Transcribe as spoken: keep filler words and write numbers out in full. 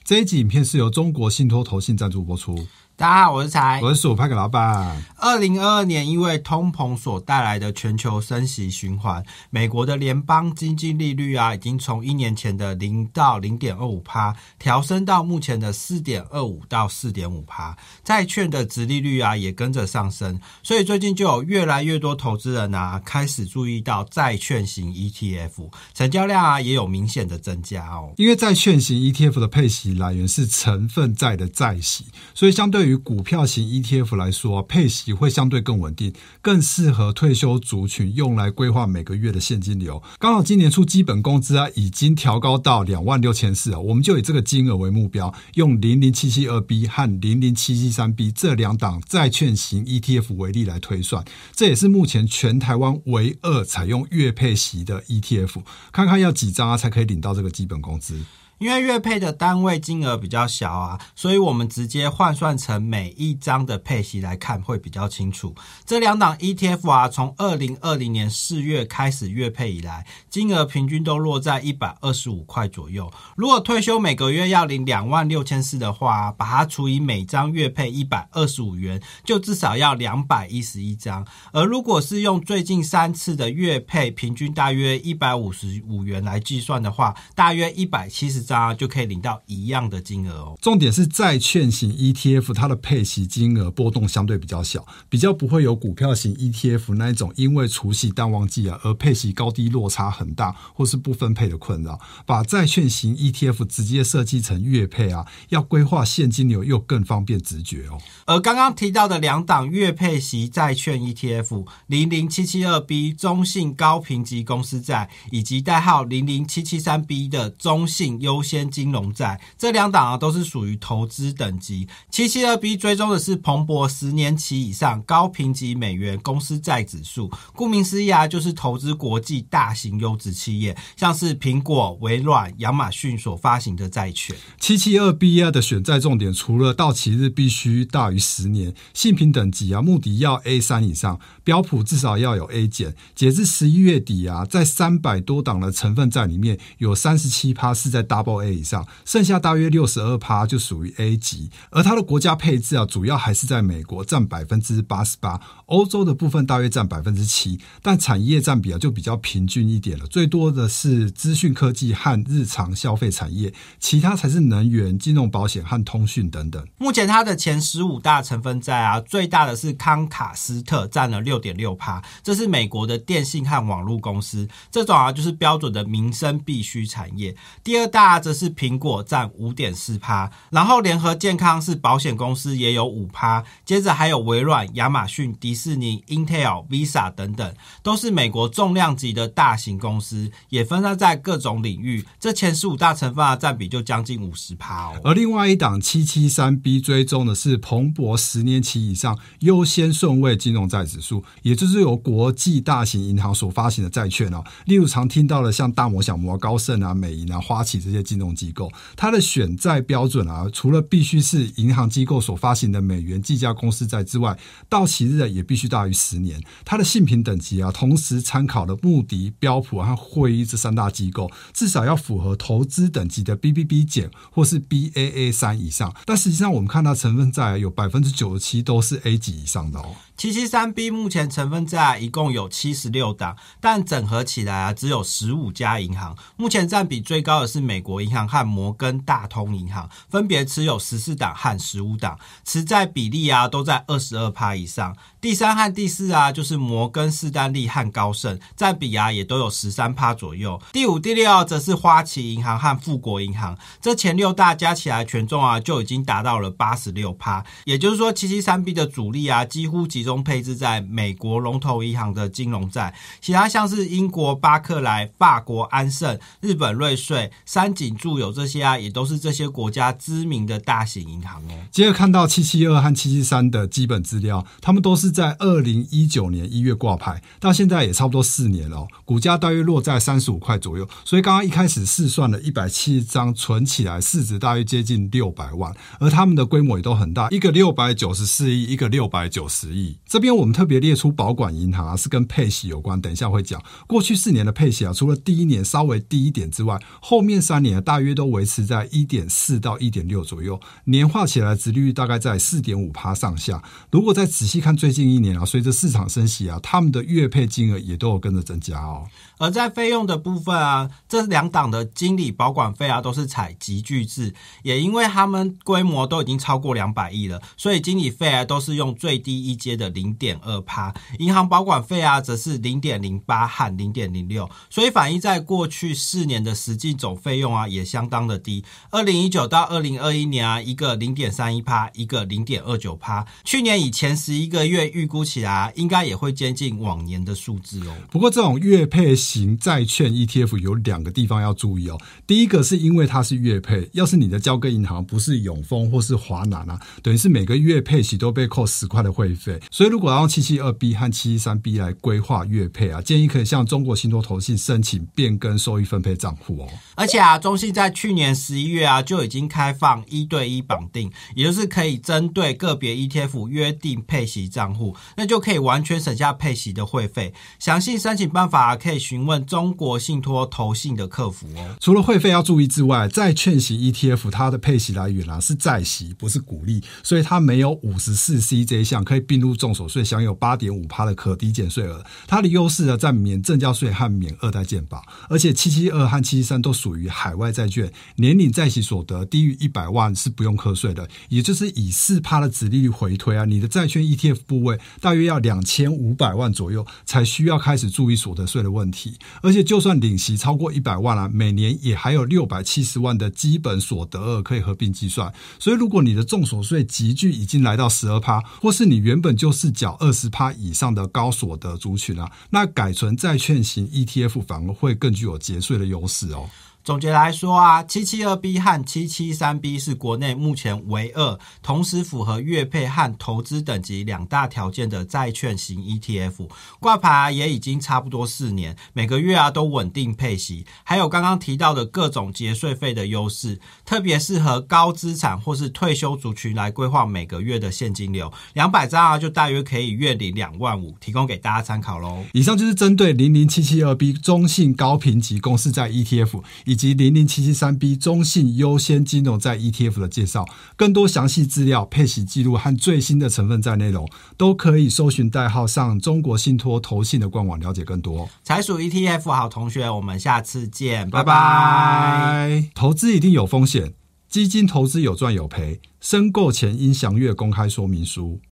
这一集影片是由中国信托投信赞助播出。 大家好，我是财， 我是鼠派克老板。 二零二二年因为通膨所带来的全球升息循环，美国的联邦基金利率啊，已经从一年前的零到 零点二五 趴调升到目前的 四点二五 到 四点五 趴，债券的殖利率啊也跟着上升，所以最近就有越来越多投资人啊开始注意到债券型 E T F， 成交量啊也有明显的增加哦。 因为债券型 E T F 的配息来源是成分债的债息，所以相对对于股票型 E T F 来说，配息会相对更稳定，更适合退休族群用来规划每个月的现金流。刚好今年初基本工资啊已经调高到两万六千四百，我们就以这个金额为目标，用零零七七二 B 和零零七七三 B 这两档债券型 E T F 为例来推算，这也是目前全台湾唯二采用月配息的 E T F， 看看要几张啊才可以领到这个基本工资。 因为月配的单位金额比较小啊，所以我们直接换算成每一张的配息来看会比较清楚。这两档 E T F 啊，从二零二零年四月开始月配以来，金额平均都落在一百二十五块左右。如果退休每个月要领两万六千四百的话，把它除以每张月配一百二十五元，就至少要两百一十一张。而如果是用最近三次的月配平均大约一百五十五元来计算的话，大约一百七十张就可以领到一样的金额哦。 重点是债券型 E T F 它的配息金额波动相对比较小，比较不会有股票型 E T F 那一种因为除息淡旺季啊而配息高低落差很大或是不分配的困扰。把债券型 E T F 直接设计成月配啊，要规划现金流又更方便直觉哦。 而刚刚提到的两档月配息债券 E T F 零零七七二 B 中信高评级公司债以及代号零零七七三 B 的中信优先金融债，这两档啊都是属于投资等级。七七二 B 追踪的是彭博十年期以上高评级美元公司债指数，顾名思义啊，就是投资国际大型优质企业，像是苹果、微软、亚马逊所发行的债券。 七七二 B 啊的选债重点，除了到期日必须大于十年，信评等级啊，穆迪要 A 三 以上，标普至少要有 A 减。截至十一月底啊，在三百多档的成分债里面，有 百分之三十七 是在 Double A 以上，剩下大约 百分之六十二 就属于 A 级。而它的国家配置啊，主要还是在美国占 百分之八十八， 欧洲的部分大约占 百分之七， 但产业占比啊就比较平均一点了，最多的是资讯科技和日常消费产业，其他才是能源、金融保险和通讯等等。 目前它的前十五大成分债啊，最大的是康卡斯特，占了 六点六 趴，这是美国的电信和网络公司，这种啊就是标准的民生必需产业。第二大则是苹果，占 五点四 趴，然后联合健康是保险公司，也有 五趴，接着还有微软、亚马逊、迪士尼、Intel、Visa 等等，都是美国重量级的大型公司，也分散在各种领域，这前十五大成分的占比就将近 百分之五十 哦。 而另外一档 七七三 B 追踪的是彭博十年期以上优先顺位金融债指数，也就是由国际大型银行所发行的债券哦，例如常听到的像大摩、小摩、高盛啊、美银啊、花旗这些金融机构，它的选债标准啊，除了必须是银行机构所发行的美元计价公司债之外，到期日也必须大于十年。它的信评等级啊，同时参考了穆迪、标普和惠誉这三大机构，至少要符合投资等级的 B B B 减或是 B A A 三 以上。但实际上我们看到成分债有 百分之九十七 都是 A 级以上的哦。 七七三 B 目前成分债一共有七十六档，但整合起来啊只有十五家银行，目前占比最高的是美国银行和摩根大通银行，分别持有十四档和十五档，持债比例啊都在 百分之二十二 以上。第三和第四啊就是摩根士丹利和高盛，占比啊也都有 百分之十三 左右。第五、第六则是花旗银行和富国银行，这前六大加起来权重啊就已经达到了 百分之八十六， 也就是说 七七三 B 的主力啊几乎集中配置在美国龙头银行的金融债，其他像是英国巴克莱、法国安盛、日本瑞穗、三井住友这些啊也都是这些国家知名的大型银行哦。 接着看到七七二和七七三的基本资料，他们都是在二零一九年一月挂牌，到现在也差不多四年了、哦、股价大约落在三十五块左右，所以刚刚一开始试算了一百七十张存起来市值大约接近六百万，而他们的规模也都很大，一个六百九十四亿，一个六百九十亿。这边我们特别列出保管银行啊，是跟配息有关，等一下会讲。过去四年的配息啊，除了第一年稍微低一点之外，后面三年大约都维持在 一点四 到 一点六 左右，年化起来殖利率大概在 四点五 上下。如果再仔细看最近一年啊，随着市场升息啊，他们的月配金额也都有跟着增加哦。 而在费用的部分啊，这两档的经理保管费啊都是采集聚制，也因为他们规模都已经超过两百亿了，所以经理费啊都是用最低一阶的 零点二 银行保管费啊则是 零点零八 和 零点零六， 所以反映在过去四年的实际总费用啊也相当的低。二零一九到二零二一年啊，一个 零点三一 一个 零点二九， 去年以前十一个月预估起来啊，应该也会接近往年的数字哦。 不过这种月配型债券 E T F 有两个地方要注意哦。第一个是因为它是月配，要是你的交割银行不是永丰或是华南啊，等于是每个月配息都被扣十块的会费，所以如果要用 七七二 B 和 七七三 B 来规划月配啊，建议可以向中国信托投信申请变更收益分配账户哦。 而且啊，中信在去年十一月啊就已经开放一对一绑定，也就是可以针对个别 E T F 约定配息账户，那就可以完全省下配息的会费。详细申请办法、啊、可以询问中国信托投信的客服哦。 除了会费要注意之外，债券型 E T F 它的配息来源啊是债息，不是股利，所以它没有 五十四 C 这一项可以并入重所税，享有 八点五 的可抵减税额。它的优势呢在免证交税和免二代健保，而且七七二和七七三都属于海外债券，年领债息所得低于一百万是不用课税的，也就是以 百分之四 的殖利率回推啊，你的债券 E T F 部位大约要两千五百万左右才需要开始注意所得税的问题。而且就算领息超过一百万啊，每年也还有六百七十万的基本所得额可以合并计算。所以如果你的重所税集聚已经来到 百分之十二， 或是你原本就是缴 百分之二十 以上的高所得族群啊，那改存债券型 E T F 反而会更具有节税的优势哦。 总结来说啊 ,七七二 B 和 七七三 B 是国内目前唯二同时符合月配和投资等级两大条件的债券型 E T F， 挂牌、啊、也已经差不多四年，每个月啊都稳定配息，还有刚刚提到的各种节税费的优势，特别适合高资产或是退休族群来规划每个月的现金流，两百张啊就大约可以月领两万五，提供给大家参考咯。 以上就是针对 零零七七二 B 中信高评级公司债 E T F 以及零零七七三 B 中信优先金融债 E T F 的介绍，更多详细资料、配息记录和最新的成分债内容，都可以搜寻代号上中国信托投信的官网了解更多。 财属 E T F 好同学，我们下次见，拜拜拜。投资一定有风险，基金投资有赚有赔，申购前应详阅公开说明书。